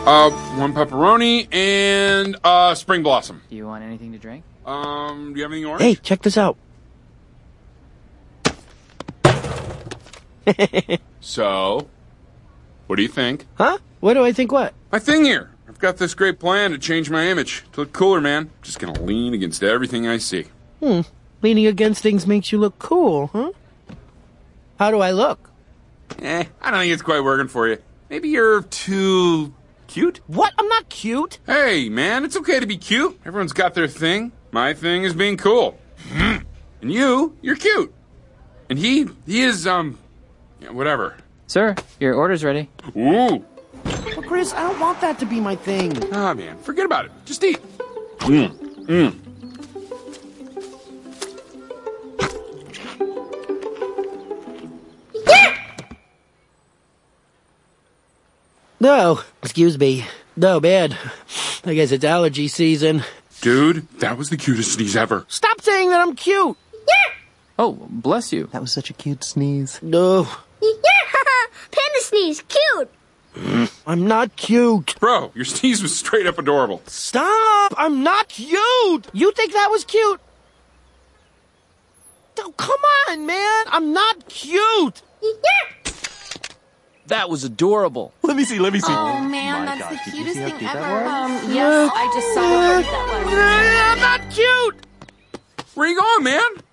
One pepperoni and spring blossom. Do you want anything to drink? Do you have anything orange? Hey, check this out. So, what do you think? Huh? What do I think what? My thing here. I've got this great plan to change my image, to look cooler, man. Just gonna lean against everything I see. Leaning against things makes you look cool, huh? How do I look? I don't think it's quite working for you. Maybe you're too cute? What? I'm not cute. Hey, man, it's okay to be cute. Everyone's got their thing. My thing is being cool. And you're cute. And he is, whatever. Sir, your order's ready. Ooh. But Chris, I don't want that to be my thing. Ah, man, forget about it. Just eat. No, excuse me. No, bad. I guess it's allergy season. Dude, that was the cutest sneeze ever. Stop saying that I'm cute. Oh, bless you. That was such a cute sneeze. No, Panda sneeze, cute. I'm not cute. Bro, your sneeze was straight up adorable. Stop! I'm not cute! You think that was cute? Oh, come on, man! I'm not cute! That was adorable. Let me see. Oh man, My that's gosh, the did you see cutest how thing cute that ever. was? Yes, I just saw how cute that was. I'm not cute! Where you going, man?